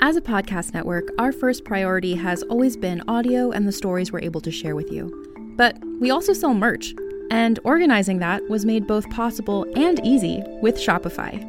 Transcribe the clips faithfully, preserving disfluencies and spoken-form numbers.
As a podcast network, our first priority has always been audio and the stories we're able to share with you. But we also sell merch, and organizing that was made both possible and easy with Shopify.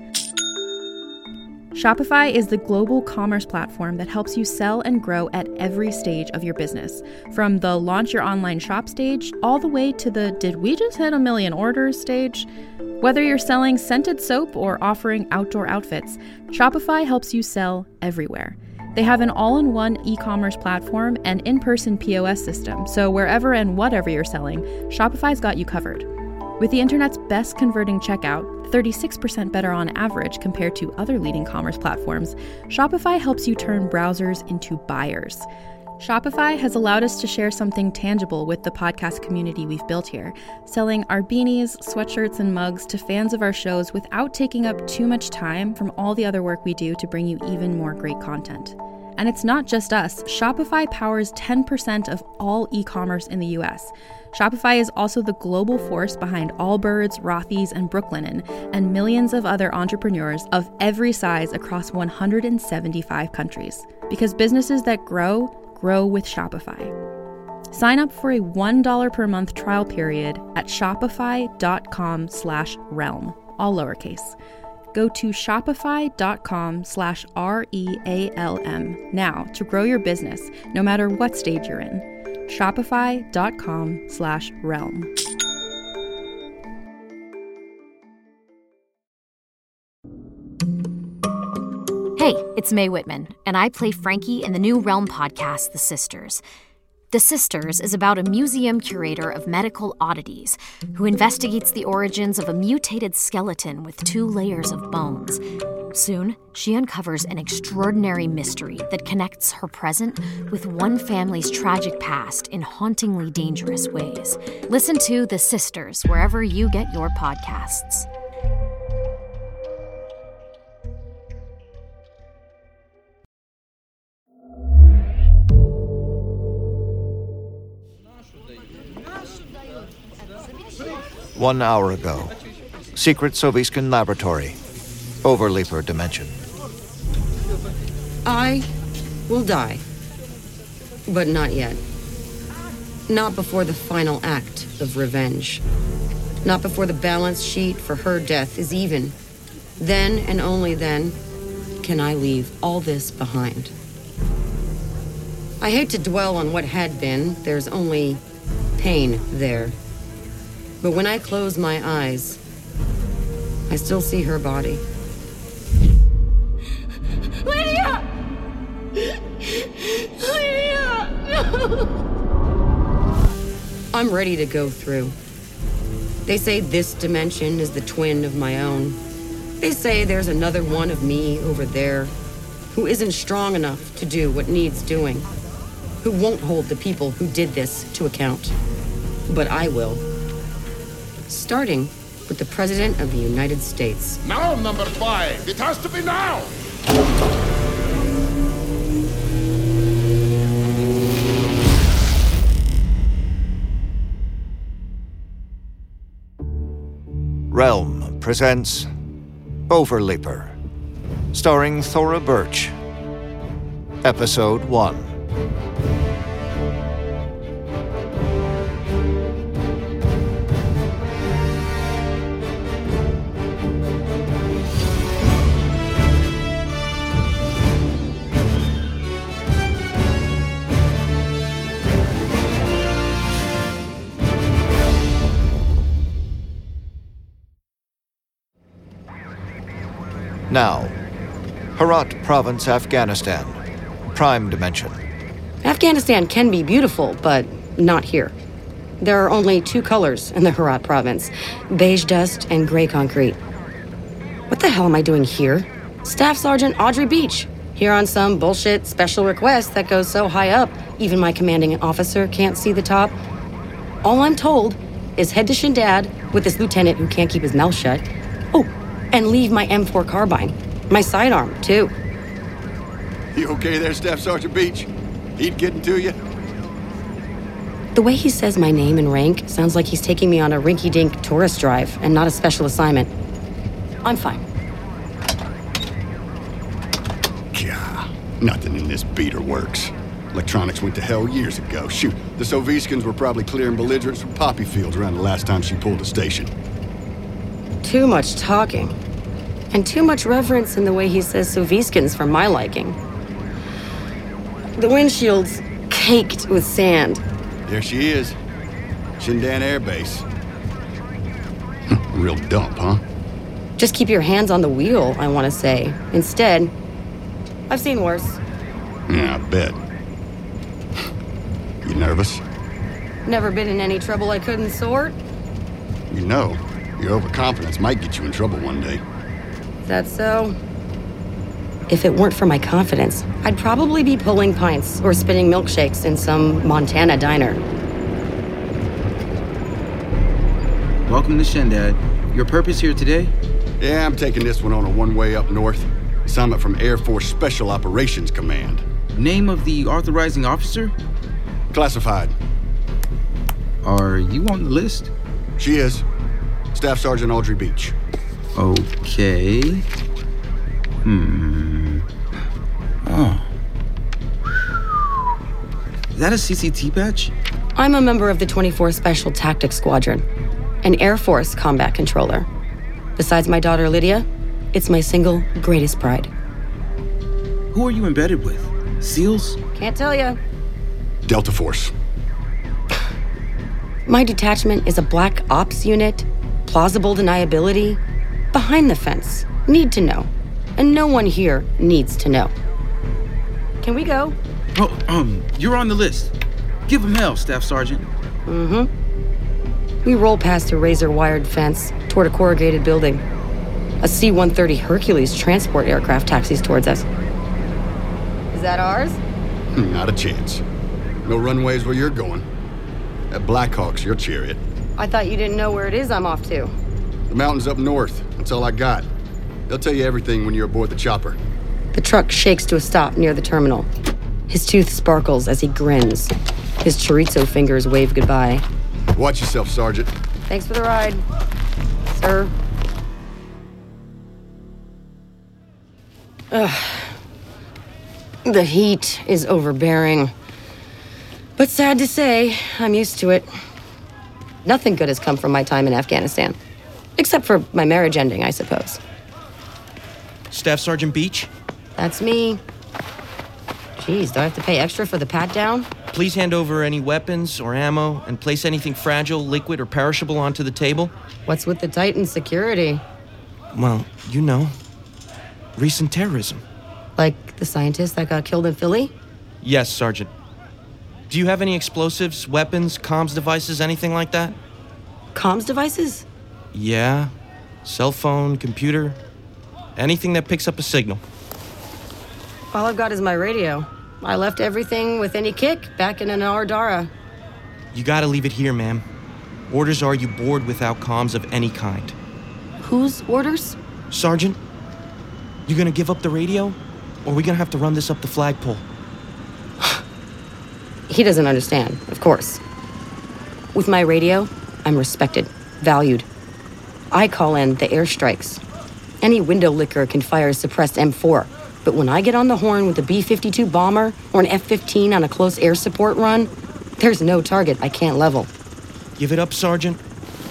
Shopify is the global commerce platform that helps you sell and grow at every stage of your business, from the launch your online shop stage all the way to the did we just hit a million orders stage. Whether you're selling scented soap or offering outdoor outfits, Shopify helps you sell everywhere. They have an all-in-one e-commerce platform and in-person P O S system, so wherever and whatever you're selling, Shopify's got you covered. With the internet's best converting checkout, thirty-six percent better on average compared to other leading commerce platforms, Shopify helps you turn browsers into buyers. Shopify has allowed us to share something tangible with the podcast community we've built here, selling our beanies, sweatshirts, and mugs to fans of our shows without taking up too much time from all the other work we do to bring you even more great content. And it's not just us. Shopify powers ten percent of all e-commerce in the U S. Shopify is also the global force behind Allbirds, Rothy's, and Brooklinen, and millions of other entrepreneurs of every size across one hundred seventy-five countries. Because businesses that grow, grow with Shopify. Sign up for a one dollar per month trial period at shopify.com slash realm, all lowercase. Go to shopify.com slash R-E-A-L-M now to grow your business, no matter what stage you're in. Shopify.com slash realm. Hey, it's Mae Whitman, and I play Frankie in the new Realm podcast, The Sisters. The Sisters is about a museum curator of medical oddities who investigates the origins of a mutated skeleton with two layers of bones. Soon, she uncovers an extraordinary mystery that connects her present with one family's tragic past in hauntingly dangerous ways. Listen to The Sisters wherever you get your podcasts. One hour ago, secret Soviscan laboratory, Overleaper dimension. I will die, but not yet. Not before the final act of revenge. Not before the balance sheet for her death is even. Then and only then can I leave all this behind. I hate to dwell on what had been. There's only pain there. But when I close my eyes, I still see her body. Lydia! Lydia! No! I'm ready to go through. They say this dimension is the twin of my own. They say there's another one of me over there who isn't strong enough to do what needs doing, who won't hold the people who did this to account. But I will. Starting with the President of the United States. Now, number five. It has to be now. Realm presents Overleaper, starring Thora Birch. Episode one. Now, Herat Province, Afghanistan. Prime Dimension. Afghanistan can be beautiful, but not here. There are only two colors in the Herat Province, beige dust and gray concrete. What the hell am I doing here? Staff Sergeant Audrey Beach, here on some bullshit special request that goes so high up, even my commanding officer can't see the top. All I'm told is head to Shindad with this lieutenant who can't keep his mouth shut. Oh, and leave my M four carbine. My sidearm, too. You okay there, Staff Sergeant Beach? Heat getting to you? The way he says my name and rank sounds like he's taking me on a rinky-dink tourist drive and not a special assignment. I'm fine. Yeah. Nothing in this beater works. Electronics went to hell years ago. Shoot, the Sovietskins were probably clearing belligerents from poppy fields around the last time she pulled a station. Too much talking. And too much reverence in the way he says Sovietskins for my liking. The windshield's caked with sand. There she is. Shindan Air Base. Real dump, huh? Just keep your hands on the wheel, I want to say. Instead, I've seen worse. Yeah, I bet. You nervous? Never been in any trouble I couldn't sort. You know, your overconfidence might get you in trouble one day. Is that so? If it weren't for my confidence, I'd probably be pulling pints or spitting milkshakes in some Montana diner. Welcome to Shendad. Your purpose here today? Yeah, I'm taking this one on a one-way up north. Assignment from Air Force Special Operations Command. Name of the authorizing officer? Classified. Are you on the list? She is. Staff Sergeant Audrey Beach. Okay. Hmm. Oh. Is that a C C T patch? I'm a member of the twenty-four Special Tactics Squadron, an Air Force combat controller. Besides my daughter Lydia, it's my single greatest pride. Who are you embedded with? SEALs? Can't tell ya. Delta Force. My detachment is a black ops unit, plausible deniability, behind the fence, need to know. And no one here needs to know. Can we go? Oh, um, you're on the list. Give him hell, Staff Sergeant. Mm-hmm. We roll past a razor-wired fence toward a corrugated building. A C one thirty Hercules transport aircraft taxis towards us. Is that ours? Not a chance. No runways where you're going. At Blackhawk's your chariot. I thought you didn't know where it is I'm off to. The mountains up north. That's all I got. They'll tell you everything when you're aboard the chopper. The truck shakes to a stop near the terminal. His tooth sparkles as he grins. His chorizo fingers wave goodbye. Watch yourself, Sergeant. Thanks for the ride, sir. Ugh. The heat is overbearing. But sad to say, I'm used to it. Nothing good has come from my time in Afghanistan. Except for my marriage ending, I suppose. Staff Sergeant Beach? That's me. Geez, do I have to pay extra for the pat-down? Please hand over any weapons or ammo and place anything fragile, liquid, or perishable onto the table. What's with the Titan security? Well, you know. Recent terrorism. Like the scientist that got killed in Philly? Yes, Sergeant. Do you have any explosives, weapons, comms devices, anything like that? Comms devices? Yeah. Cell phone, computer. Anything that picks up a signal. All I've got is my radio. I left everything with any kick back in Anar Dara. You gotta leave it here, ma'am. Orders are you board without comms of any kind. Whose orders? Sergeant, you gonna give up the radio? Or are we gonna have to run this up the flagpole? He doesn't understand, of course. With my radio, I'm respected, valued. I call in the airstrikes. Any window licker can fire a suppressed M four, but when I get on the horn with a B fifty-two bomber or an F fifteen on a close air support run, there's no target I can't level. Give it up, Sergeant.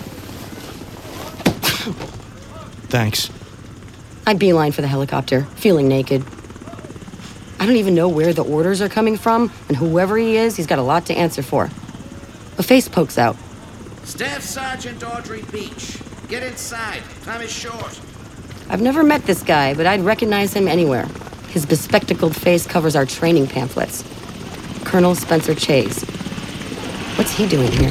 Thanks. I beeline for the helicopter, feeling naked. I don't even know where the orders are coming from, and whoever he is, he's got a lot to answer for. A face pokes out. Staff Sergeant Audrey Beach. Get inside. Time is short. I've never met this guy, but I'd recognize him anywhere. His bespectacled face covers our training pamphlets. Colonel Spencer Chase. What's he doing here?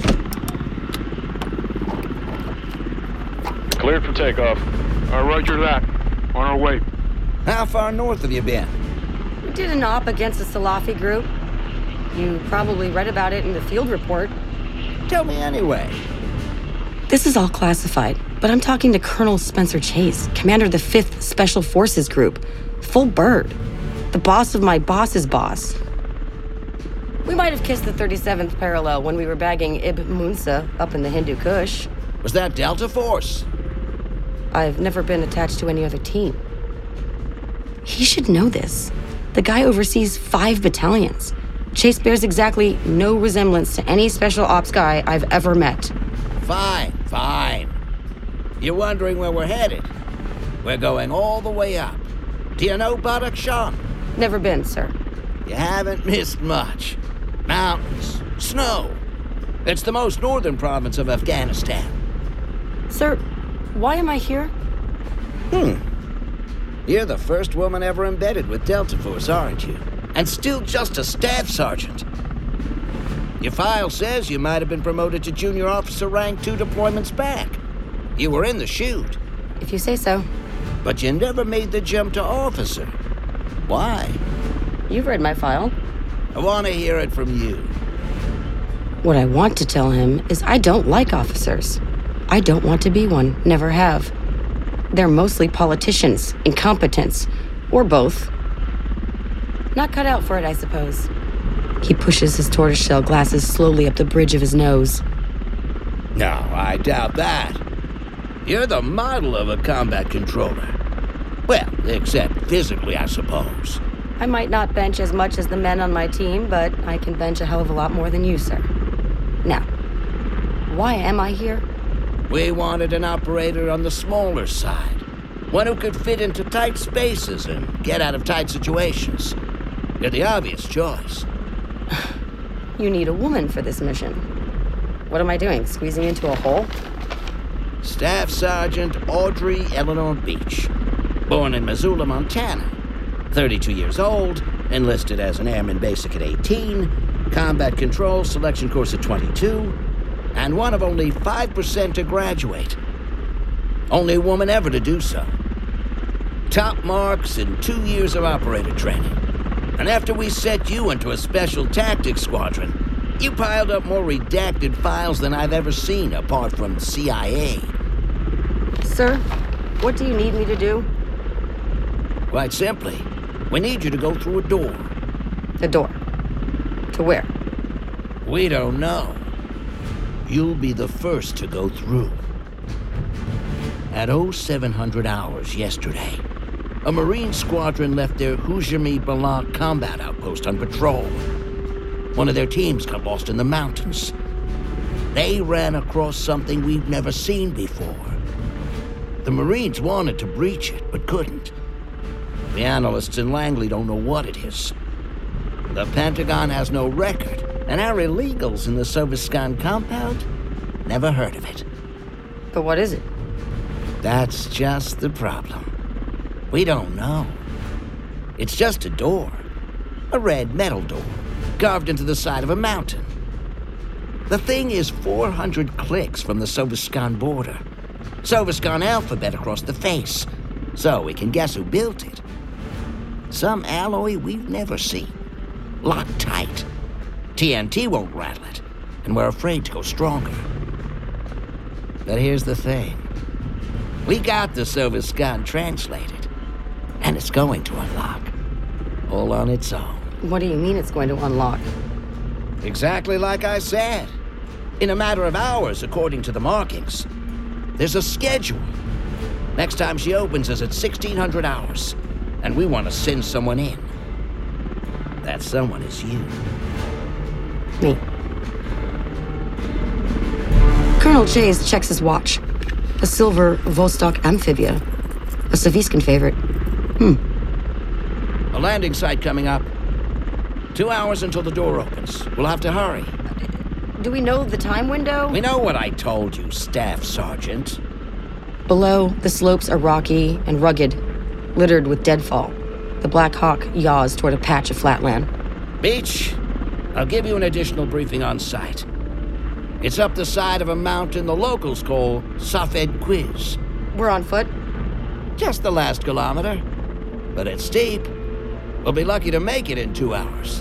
Cleared for takeoff. Uh, roger that. On our way. How far north have you been? We did an op against the Salafi group. You probably read about it in the field report. Tell me anyway. This is all classified, but I'm talking to Colonel Spencer Chase, commander of the fifth Special Forces Group. Full bird. The boss of my boss's boss. We might have kissed the thirty-seventh parallel when we were bagging Ibn Munsa up in the Hindu Kush. Was that Delta Force? I've never been attached to any other team. He should know this. The guy oversees five battalions. Chase bears exactly no resemblance to any special ops guy I've ever met. Fine, fine. You're wondering where we're headed? We're going all the way up. Do you know Badakhshan? Never been, sir. You haven't missed much. Mountains, snow. It's the most northern province of Afghanistan. Sir, why am I here? Hmm. You're the first woman ever embedded with Delta Force, aren't you? And still just a staff sergeant. Your file says you might have been promoted to junior officer rank two deployments back. You were in the chute. If you say so. But you never made the jump to officer. Why? You've read my file. I want to hear it from you. What I want to tell him is I don't like officers. I don't want to be one, never have. They're mostly politicians, incompetents, or both. Not cut out for it, I suppose. He pushes his tortoiseshell glasses slowly up the bridge of his nose. No, I doubt that. You're the model of a combat controller. Well, except physically, I suppose. I might not bench as much as the men on my team, but I can bench a hell of a lot more than you, sir. Now, why am I here? We wanted an operator on the smaller side. One who could fit into tight spaces and get out of tight situations. You're the obvious choice. You need a woman for this mission. What am I doing, squeezing into a hole? Staff Sergeant Audrey Eleanor Beach. Born in Missoula, Montana. thirty-two years old, enlisted as an airman basic at eighteen, combat control selection course at twenty-two, and one of only five percent to graduate. Only woman ever to do so. Top marks in two years of operator training. And after we set you into a special tactics squadron, you piled up more redacted files than I've ever seen apart from C I A. Sir, what do you need me to do? Quite simply, we need you to go through a door. A door? To where? We don't know. You'll be the first to go through. At oh seven hundred hours yesterday, a Marine squadron left their Hujami Balak combat outpost on patrol. One of their teams got lost in the mountains. They ran across something we've never seen before. The Marines wanted to breach it, but couldn't. The analysts in Langley don't know what it is. The Pentagon has no record, and our illegals in the Soviskan compound never heard of it. But what is it? That's just the problem. We don't know. It's just a door. A red metal door, carved into the side of a mountain. The thing is four hundred clicks from the Soviskan border. Soviskan alphabet across the face, so we can guess who built it. Some alloy we've never seen. Locked tight. T N T won't rattle it, and we're afraid to go stronger. But here's the thing. We got the Soviskan translated, and it's going to unlock. All on its own. What do you mean it's going to unlock? Exactly like I said. In a matter of hours, according to the markings. There's a schedule. Next time she opens is at sixteen hundred hours, and we want to send someone in. That someone is you. Me. Colonel Chase checks his watch. A silver Vostok Amphibia. A Soviskan favorite. Hmm. A landing site coming up. Two hours until the door opens. We'll have to hurry. Do we know the time window? We know what I told you, Staff Sergeant. Below, the slopes are rocky and rugged, littered with deadfall. The Black Hawk yaws toward a patch of flatland. Beach, I'll give you an additional briefing on site. It's up the side of a mountain the locals call Safed Quiz. We're on foot? Just the last kilometer. But it's steep. We'll be lucky to make it in two hours.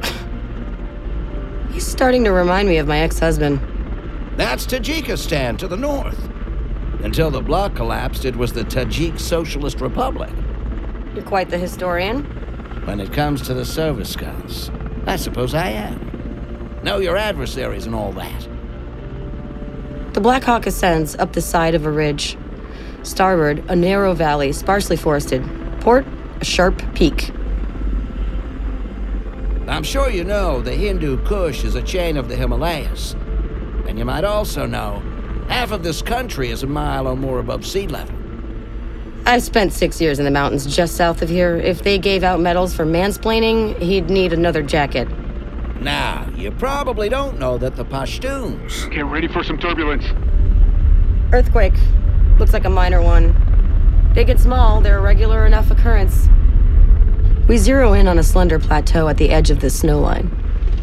He's starting to remind me of my ex-husband. That's Tajikistan to the north. Until the bloc collapsed, it was the Tajik Socialist Republic. You're quite the historian. When it comes to the Soviskans, I suppose I am. Know your adversaries and all that. The Black Hawk ascends up the side of a ridge. Starboard, a narrow valley, sparsely forested. Port, a sharp peak. I'm sure you know the Hindu Kush is a chain of the Himalayas. And you might also know half of this country is a mile or more above sea level. I've spent six years in the mountains just south of here. If they gave out medals for mansplaining, he'd need another jacket. Now, you probably don't know that the Pashtuns... Get ready for some turbulence. Earthquake. Looks like a minor one. Big and small, they're a regular enough occurrence. We zero in on a slender plateau at the edge of the snow line.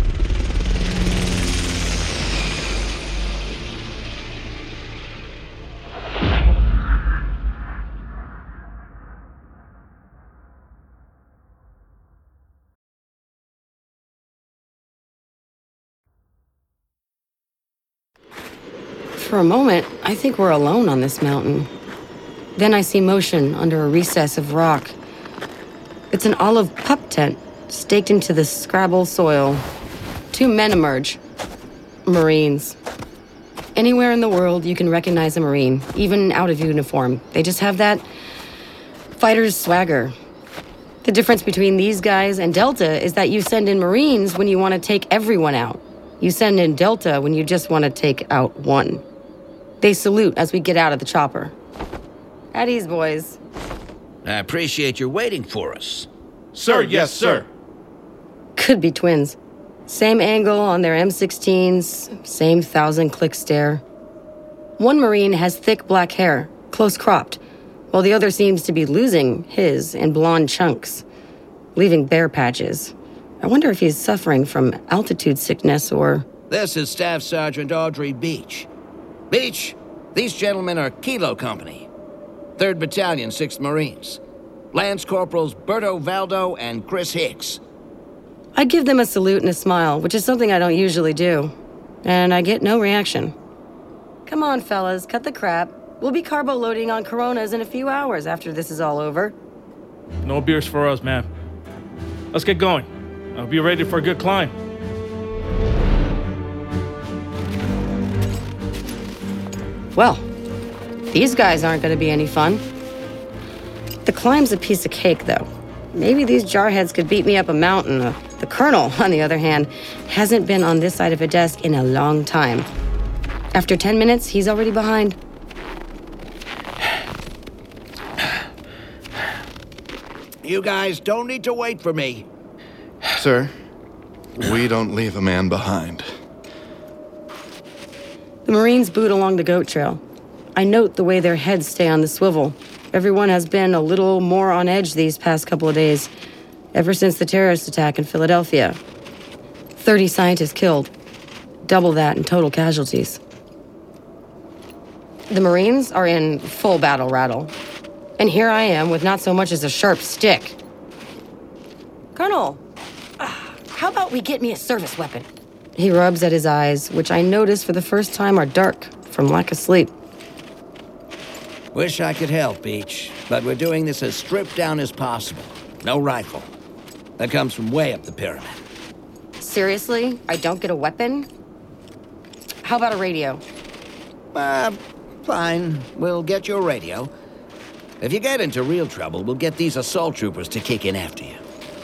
For a moment, I think we're alone on this mountain. Then I see motion under a recess of rock. It's an olive pup tent, staked into the Scrabble soil. Two men emerge. Marines. Anywhere in the world, you can recognize a Marine, even out of uniform. They just have that fighter's swagger. The difference between these guys and Delta is that you send in Marines when you want to take everyone out. You send in Delta when you just want to take out one. They salute as we get out of the chopper. At ease, boys. I appreciate your waiting for us. Sir, yes, sir. Could be twins. Same angle on their M sixteens, same thousand-click stare. One Marine has thick black hair, close cropped, while the other seems to be losing his in blonde chunks, leaving bare patches. I wonder if he's suffering from altitude sickness or... This is Staff Sergeant Audrey Beach. Beach, these gentlemen are Kilo Company, third Battalion, sixth Marines. Lance Corporals Berto Valdo and Chris Hicks. I give them a salute and a smile, which is something I don't usually do. And I get no reaction. Come on, fellas, cut the crap. We'll be carbo loading on Coronas in a few hours after this is all over. No beers for us, man. Let's get going. I'll be ready for a good climb. Well, these guys aren't going to be any fun. The climb's a piece of cake, though. Maybe these jarheads could beat me up a mountain. Uh, the colonel, on the other hand, hasn't been on this side of a desk in a long time. After ten minutes, he's already behind. You guys don't need to wait for me. Sir, we don't leave a man behind. The Marines boot along the goat trail. I note the way their heads stay on the swivel. Everyone has been a little more on edge these past couple of days, ever since the terrorist attack in Philadelphia. Thirty scientists killed. Double that in total casualties. The Marines are in full battle rattle. And here I am with not so much as a sharp stick. Colonel, uh, how about we get me a service weapon? He rubs at his eyes, which I notice for the first time are dark from lack of sleep. Wish I could help, Beach, but we're doing this as stripped down as possible. No rifle. That comes from way up the pyramid. Seriously? I don't get a weapon? How about a radio? Uh, fine. We'll get you a radio. If you get into real trouble, we'll get these assault troopers to kick in after you.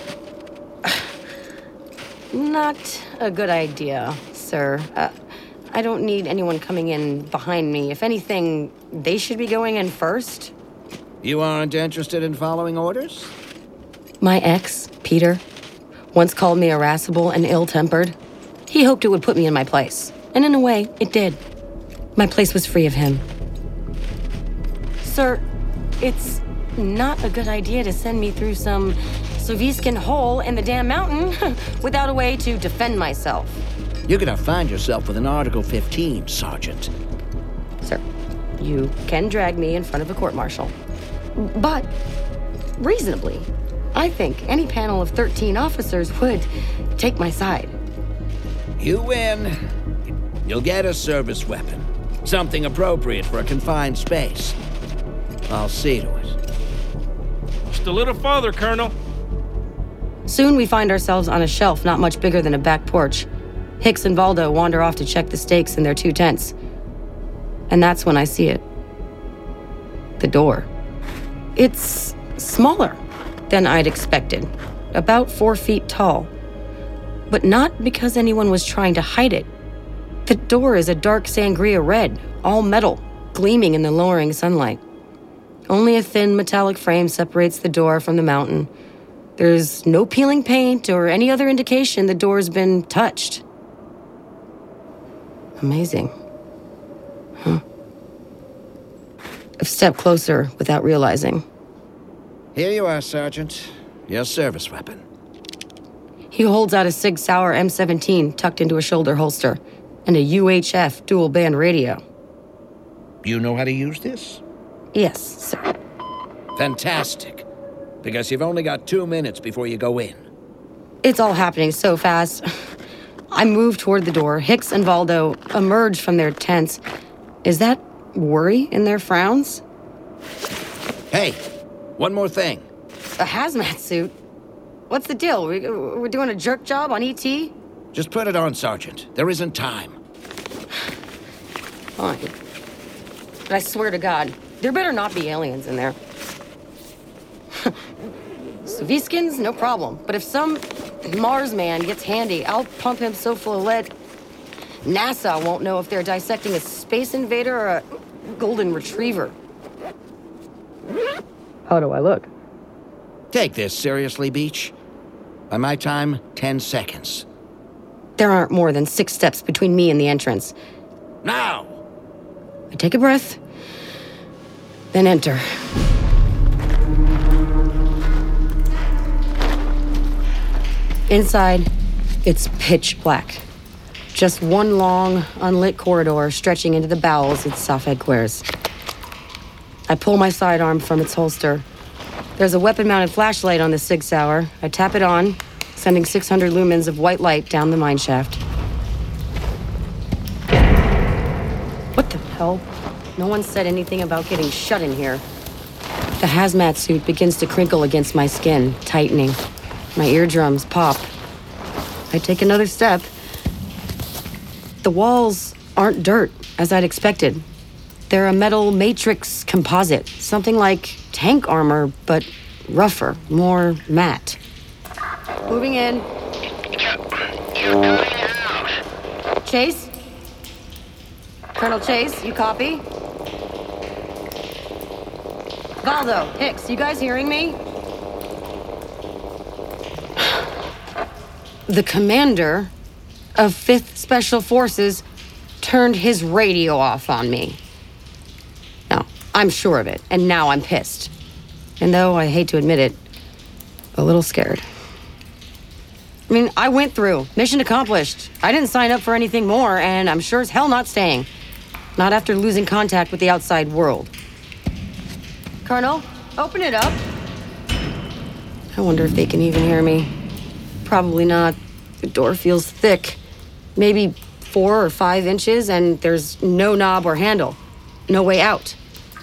Not a good idea, sir. Uh, I don't need anyone coming in behind me. If anything, they should be going in first. You aren't interested in following orders? My ex, Peter, once called me irascible and ill-tempered. He hoped it would put me in my place. And in a way, it did. My place was free of him. Sir, it's not a good idea to send me through some Soviskin hole in the damn mountain without a way to defend myself. You're gonna find yourself with an Article fifteen, Sergeant. Sir, you can drag me in front of a court-martial. But, reasonably, I think any panel of thirteen officers would take my side. You win. You'll get a service weapon. Something appropriate for a confined space. I'll see to it. Just a little farther, Colonel. Soon we find ourselves on a shelf not much bigger than a back porch. Hicks and Valdo wander off to check the stakes in their two tents. And that's when I see it. The door. It's smaller than I'd expected. About four feet tall. But not because anyone was trying to hide it. The door is a dark sangria red, all metal, gleaming in the lowering sunlight. Only a thin metallic frame separates the door from the mountain. There's no peeling paint or any other indication the door's been touched. Amazing. Huh. I've stepped closer without realizing. Here you are, Sergeant. Your service weapon. He holds out a Sig Sauer M seventeen tucked into a shoulder holster and a U H F dual-band radio. You know how to use this? Yes, sir. Fantastic. Because you've only got two minutes before you go in. It's all happening so fast. I move toward the door. Hicks and Valdo emerge from their tents. Is that worry in their frowns? Hey, one more thing. A hazmat suit? What's the deal? We, we're doing a jerk job on E T? Just put it on, Sergeant. There isn't time. Fine. But I swear to God, there better not be aliens in there. Soviskins, no problem. But if some Mars man gets handy, I'll pump him so full of lead, NASA won't know if they're dissecting a space invader or a golden retriever. How do I look? Take this seriously, Beach. By my time, ten seconds. There aren't more than six steps between me and the entrance. Now! I take a breath, then enter. Inside, it's pitch black. Just one long, unlit corridor stretching into the bowels of Safed Quers. I pull my sidearm from its holster. There's a weapon-mounted flashlight on the Sig Sauer. I tap it on, sending six hundred lumens of white light down the mine shaft. What the hell? No one said anything about getting shut in here. The hazmat suit begins to crinkle against my skin, tightening. My eardrums pop. I take another step. The walls aren't dirt, as I'd expected. They're a metal matrix composite, something like tank armor, but rougher, more matte. Moving in. Chase? Colonel Chase, you copy? Valdo, Hicks, you guys hearing me? The commander of fifth Special Forces turned his radio off on me. Now, I'm sure of it, and now I'm pissed. And though I hate to admit it, a little scared. I mean, I went through. Mission accomplished. I didn't sign up for anything more, and I'm sure as hell not staying. Not after losing contact with the outside world. Colonel, open it up. I wonder if they can even hear me. Probably not. The door feels thick. Maybe four or five inches, and there's no knob or handle. No way out.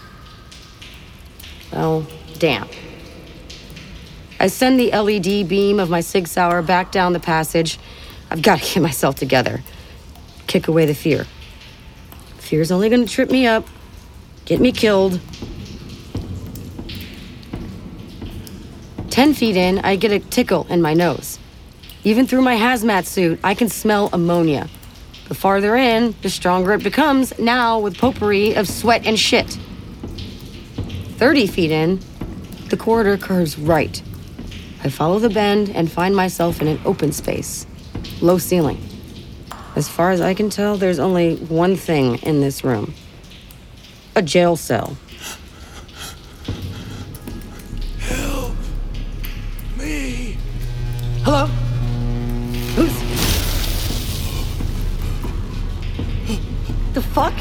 Well, damn. I send the L E D beam of my Sig Sauer back down the passage. I've got to get myself together. Kick away the fear. Fear's only gonna trip me up, get me killed. Ten feet in, I get a tickle in my nose. Even through my hazmat suit, I can smell ammonia. The farther in, the stronger it becomes, now with potpourri of sweat and shit. Thirty feet in, the corridor curves right. I follow the bend and find myself in an open space. Low ceiling. As far as I can tell, there's only one thing in this room. A jail cell. Help me. Hello? Who's... The fuck?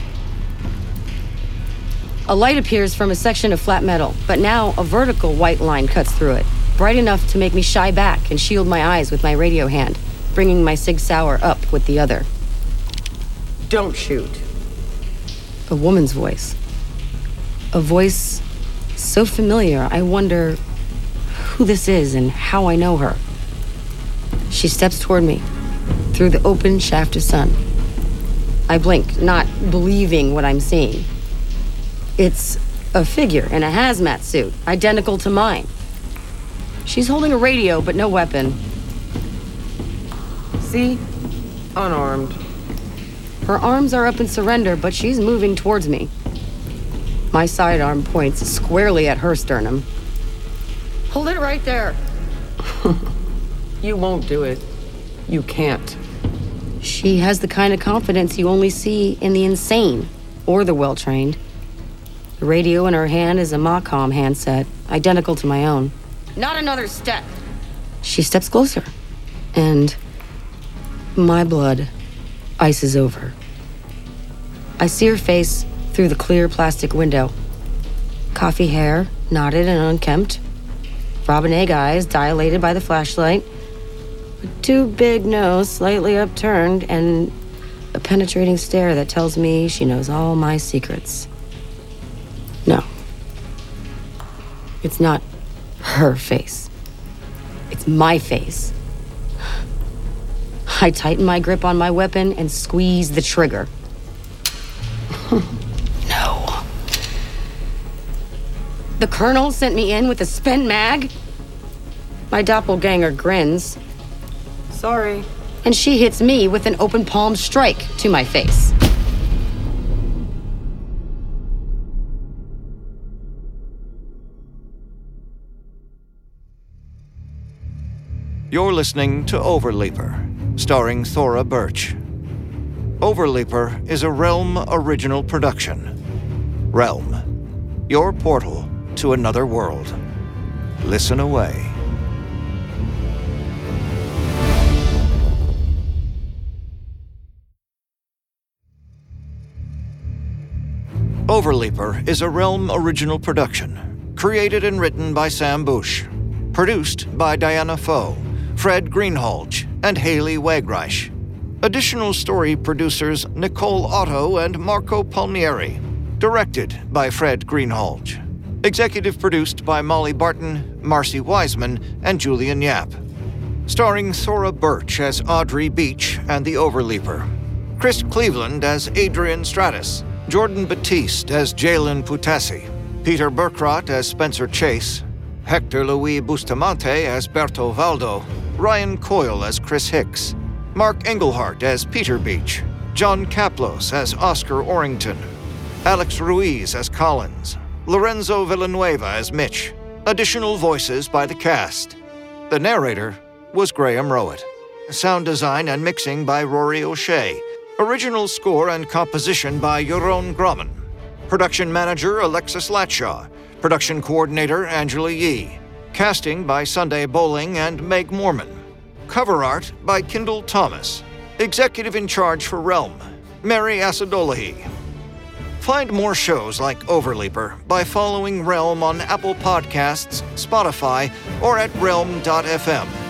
A light appears from a section of flat metal, but now a vertical white line cuts through it, bright enough to make me shy back and shield my eyes with my radio hand, bringing my Sig Sauer up with the other. Don't shoot. A woman's voice. A voice so familiar, I wonder who this is and how I know her. She steps toward me, through the open shaft of sun. I blink, not believing what I'm seeing. It's a figure in a hazmat suit, identical to mine. She's holding a radio, but no weapon. See? Unarmed. Her arms are up in surrender, but she's moving towards me. My sidearm points squarely at her sternum. Hold it right there. You won't do it. You can't. She has the kind of confidence you only see in the insane or the well-trained. The radio in her hand is a Macom handset, identical to my own. Not another step. She steps closer, and my blood ices over. I see her face through the clear plastic window. Coffee hair, knotted and unkempt. Robin egg eyes dilated by the flashlight. A too big nose slightly upturned, and a penetrating stare that tells me she knows all my secrets. No. It's not her face. It's my face. I tighten my grip on my weapon and squeeze the trigger. No. The Colonel sent me in with a spent mag? My doppelganger grins. Sorry. And she hits me with an open palm strike to my face. You're listening to Overleaper, starring Thora Birch. Overleaper is a Realm original production. Realm, your portal to another world. Listen away. Overleaper is a Realm original production, created and written by Sam Bush, produced by Diana Foe, Fred Greenhalgh, and Haley Wagreich. Additional story producers Nicole Otto and Marco Palmieri. Directed by Fred Greenhalgh. Executive produced by Molly Barton, Marcy Wiseman, and Julian Yap. Starring Thora Birch as Audrey Beach and the Overleaper. Chris Cleveland as Adrian Stratus. Jordan Batiste as Jalen Putassi. Peter Burkrot as Spencer Chase. Hector Luis Bustamante as Berto Valdo. Ryan Coyle as Chris Hicks. Mark Engelhardt as Peter Beach. John Kaplos as Oscar Orrington. Alex Ruiz as Collins. Lorenzo Villanueva as Mitch. Additional voices by the cast. The narrator was Graham Rowett. Sound design and mixing by Rory O'Shea. Original score and composition by Jeroen Grommen. Production manager Alexis Latshaw. Production coordinator Angela Yee. Casting by Sunday Bowling and Meg Morman. Cover art by Kendall Thomas. Executive in charge for Realm, Mary Asadolahi. Find more shows like Overleaper by following Realm on Apple Podcasts, Spotify, or at realm dot f m.